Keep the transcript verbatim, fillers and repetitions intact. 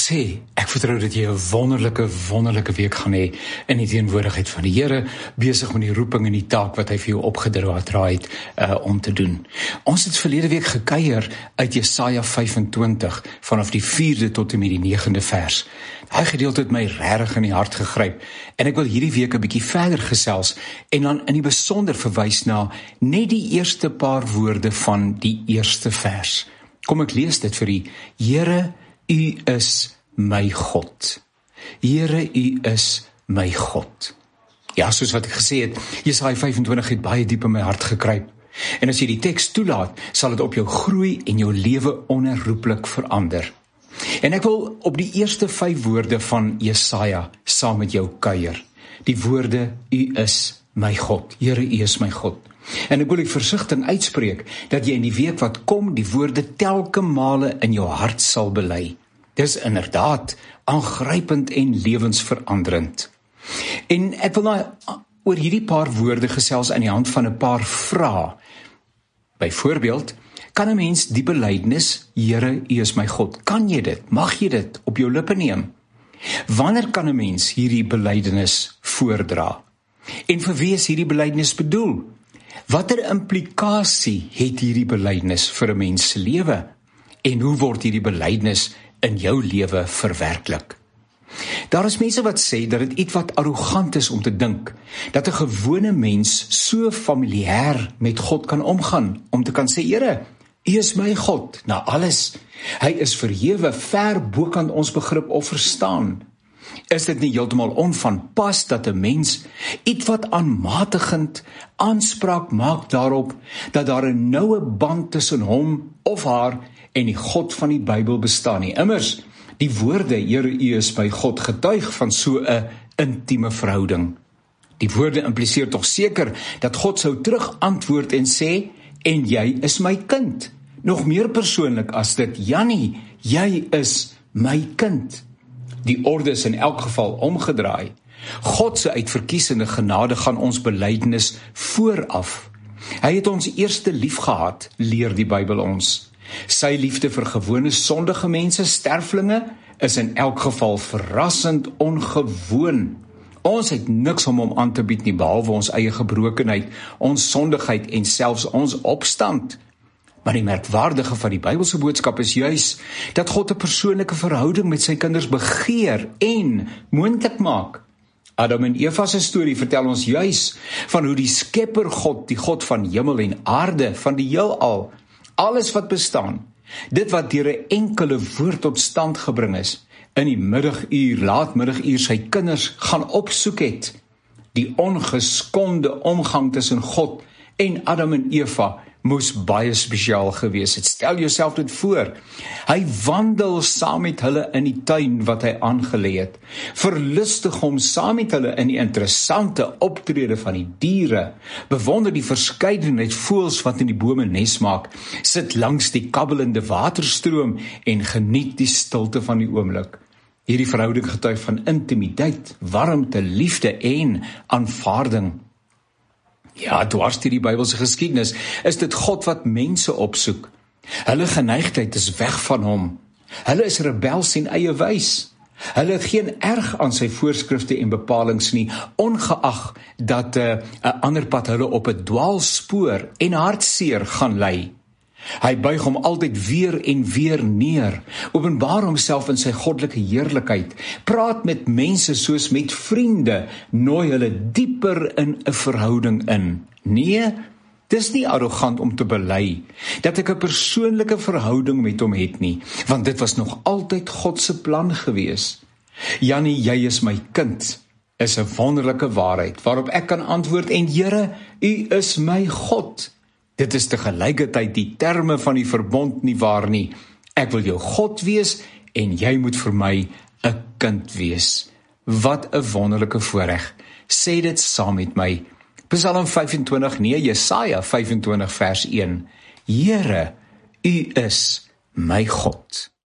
sê, ek vertrou dat jy 'n wonderlike, wonderlike week gaan hê in die teenwoordigheid van die Here, besig met die roeping en die taak wat hy vir jou opgedra het uh, om te doen. Ons het verlede week gekuier uit Jesaja vyfentwintig, vanaf die vierde tot en met die negende vers. Daai gedeelte het my regtig in die hart gegryp, en ek wil hierdie week 'n bietjie verder gesels, en dan in die besonder verwys na net die eerste paar woorde van die eerste vers. Kom ek lees dit vir u. Here, U is my God. Here, U is my God. Ja, soos wat ek gesê het, Jesaja vyfentwintig het baie diep in my hart gekruip. En as jy die teks toelaat, sal dit op jou groei en jou lewe onherroepelik verander. En ek wil op die eerste vyf woorde van Jesaja saam met jou kuier. Die woorde, U is my God. Here, U is my God. En ek wil die versigtiging uitspreek, dat jy in die week wat kom, die woorde telke male in jou hart sal bely. Dis inderdaad aangrypend en lewensveranderend. En ek wil nou oor hierdie paar woorde gesels aan die hand van 'n paar vrae. Byvoorbeeld, kan 'n mens die belydenis, Here, U is my God, kan jy dit, mag jy dit op jou lippe neem? Wanneer kan 'n mens hierdie belydenis voordra? En vir wie is hierdie belydenis bedoel? Watter implikasie het hierdie belydenis vir 'n mens se lewe? En hoe word hierdie belydenis in jou lewe verwerklik? Daar is mense wat sê dat dit iets wat arrogant is om te dink, dat 'n gewone mens so familier met God kan omgaan, om te kan sê, Here, U is my God, na alles. Hy is verhewe, ver bokant ons begrip of verstaan. Is dit nie heeltemal onvanpas dat 'n mens iets wat aanmatigend aanspraak maak daarop, dat daar 'n noue band tussen hom of haar en die God van die Bybel bestaan nie? Immers, die woorde, Here, U is my God, getuig van so 'n intieme verhouding. Die woorde impliseer tog seker dat God sou terug antwoord en sê, en jy is my kind. Nog meer persoonlik as dit, Jannie, jy is my kind. Die orde is in elk geval omgedraai. God se uitverkiesende genade gaan ons belydenis vooraf. Hy het ons eerste lief gehad, leer die Bybel ons. Sy liefde vir gewone sondige mense, sterflinge, is in elk geval verrassend ongewoon. Ons het niks om hom aan te bied nie, behalwe ons eie gebrokenheid, ons sondigheid en selfs ons opstand. Maar die merkwaardige van die Bybelse boodskap is juis dat God 'n persoonlike verhouding met sy kinders begeer en moontlik maak. Adam en Eva se storie vertel ons juis van hoe die Skepper God, die God van hemel en aarde, van die heelal, alles wat bestaan, dit wat deur 'n enkele woord tot stand gebring is, in die middaguur, laatmiddaguur sy kinders gaan opsoek het. Die ongeskonde omgang tussen God en Adam en Eva moes baie spesiaal gewees het. Stel jouself dit voor. Hy wandel saam met hulle in die tuin wat hy aangelê het. Verlustig hom saam met hulle in die interessante optrede van die diere. Bewonder die verskeidenheid voëls wat in die bome nes maak. Sit langs die kabbelende waterstroom en geniet die stilte van die oomblik. Hierdie verhouding getuig van intimiteit, warmte, liefde en aanvaarding. Ja, dwars deur die Bybelse geskiedenis is dit God wat mense opsoek. Hulle geneigtheid is weg van hom. Hulle is rebels en eie wys. Hulle het geen erg aan sy voorskrifte en bepalings nie, ongeag dat 'n uh, ander pad hulle op 'n dwaalspoor en hartseer gaan lei. Hy buig hom altyd weer en weer neer, openbaar homself in sy goddelike heerlikheid, praat met mense soos met vriende, nooi hulle dieper in 'n verhouding in. Nee, dis nie arrogant om te bely dat ek 'n persoonlike verhouding met hom het nie, want dit was nog altyd God se plan gewees. Jannie, jy is my kind, is 'n wonderlike waarheid, waarop ek kan antwoord, en Here, U is my God. Dit is te gelykertyd die terme van die verbond nie waar nie. Ek wil jou God wees, en jy moet vir my 'n kind wees. Wat 'n wonderlike voorreg. Sê dit saam met my. Psalm vyfentwintig, nee, Jesaja vyfentwintig vers een. Here, U is my God.